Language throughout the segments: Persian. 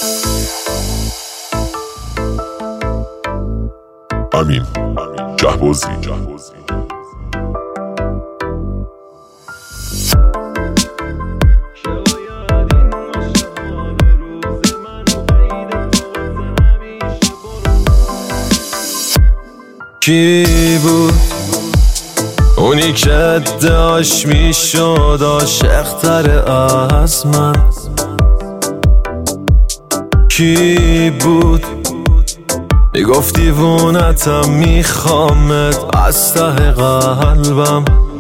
امین جهبازی. کی بود اونی که داشت میشد عاشق‌تر از من؟ کی بود میگفت دیوونتم میخوامت از ته قلبم؟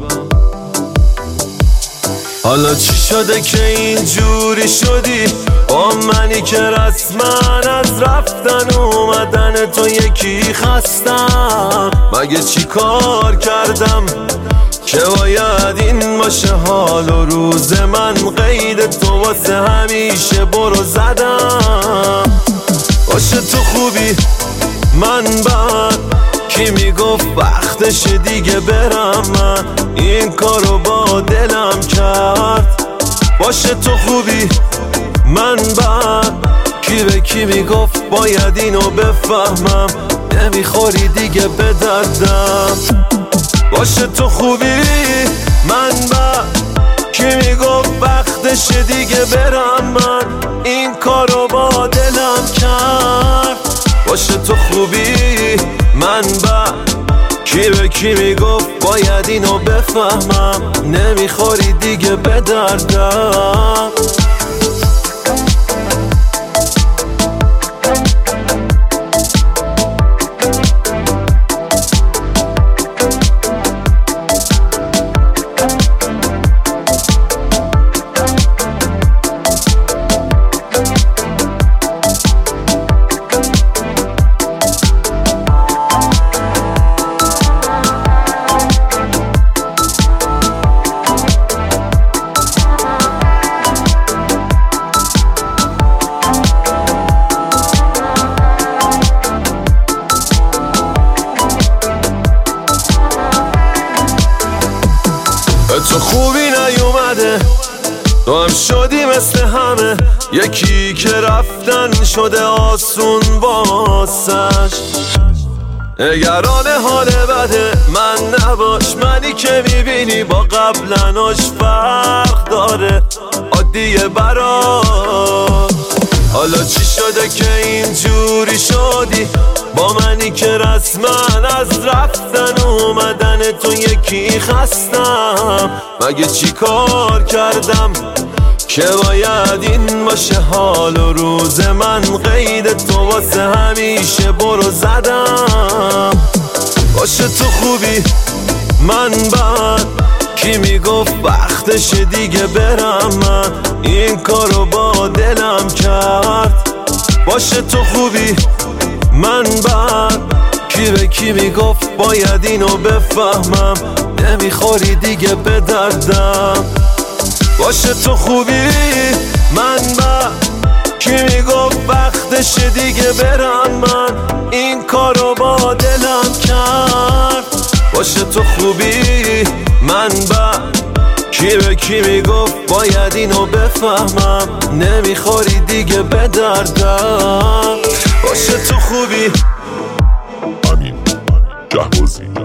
حالا چی شده که اینجوری شدی با منی که رسما از رفتن اومدن تو یکی خستم؟ مگه چی کار کردم که باید این باشه حال و روز من؟ قید تو واسه همیشه برو زدم. باشه تو خوبی من بد، کی میگفت وقتش دیگه برم؟ من این کارو با دلم کرد. باشه تو خوبی من بد، کی به کی میگفت باید اینو بفهمم؟ نمیخوری دیگه به دردم. باشه تو خوبی من بد، کی میگفت وقتش دیگه برم؟ من این کارو با دلم کرد. باشه تو خوبی من بد، کی به کی میگفت باید اینو بفهمم؟ نمیخوری دیگه به دردم. تو خوبی نیومده، تو هم شدی مثل همه، یکی که رفتن شده آسون واسش. نگران حال بده من نباش، منی که میبینی با قبلناش فرق داره، عادیه برات. حالا چی شده که اینجوری شدی با منی که رسما از رفتن اومدن تو یکی خستم؟ مگه چی کار کردم که باید این باشه حال و روز من؟ قید تو واسه همیشه برو زدم. باشه تو خوبی من بد، کی میگفت وقتش دیگه برم؟ من این کارو با دلم کرد. باشه تو خوبی من بد، کی به کی میگفت باید اینو بفهمم؟ نمیخوری دیگه به دردم. باشه تو خوبی من بد، کی میگفت وقتش دیگه برم؟ من این کارو با دلم کرد. باشه تو خوبی من بد، کی به کی میگفت باید اینو بفهمم؟ نمیخوری دیگه به دردم. باشه تو خوبی امین جهبازی.